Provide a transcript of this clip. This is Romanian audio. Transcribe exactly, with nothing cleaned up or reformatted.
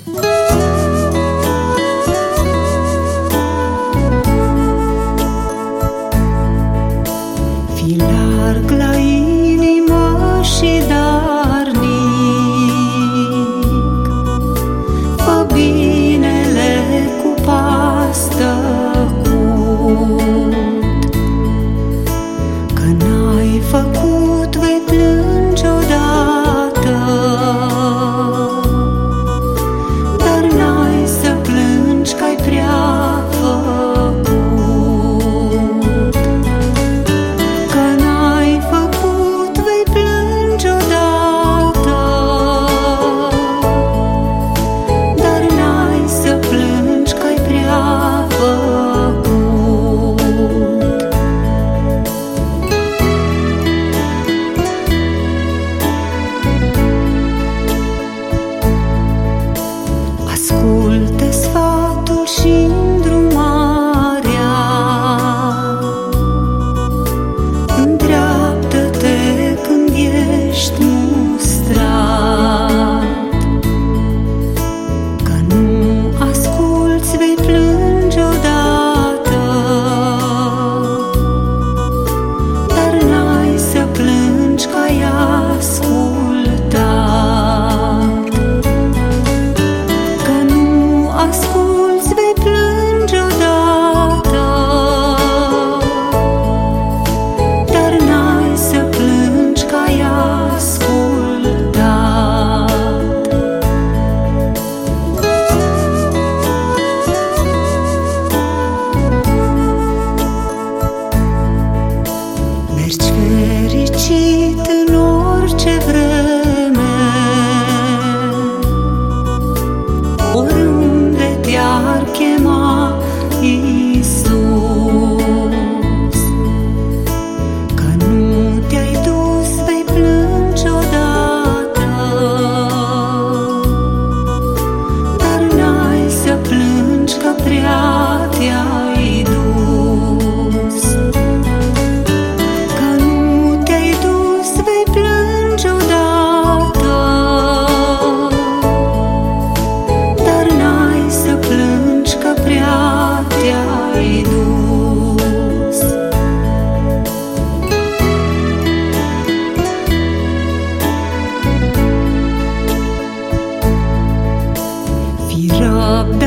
Fii larg la inimă și darnic, fă binele cu pas tăcut, că n-ai făcut, vei plânge odată, dar n-ai să plângi că-ai prea făcut. Că n-ai făcut, vei plânge odată, dar n-ai să plângi că-ai prea făcut. Ascultă sfatul și îndrumarea, îndreaptă-te când ești mustrat. Că nu asculți, vei plânge odată, dar n-ai să plângi că ai ascultat. Că nu asculți, vei plânge odată, dar n-ai să plângi că ai ascultat. Mergi fericit în orice vreme, oriunde te-ar chema Iisus. Că nu te-ai dus, vei plânge odată, dar n-ai să plângi că prea te-ai dus. Că nu te-ai dus, vei plânge odată, dar n-ai să plângi că prea te-ai dus. Fii răbdător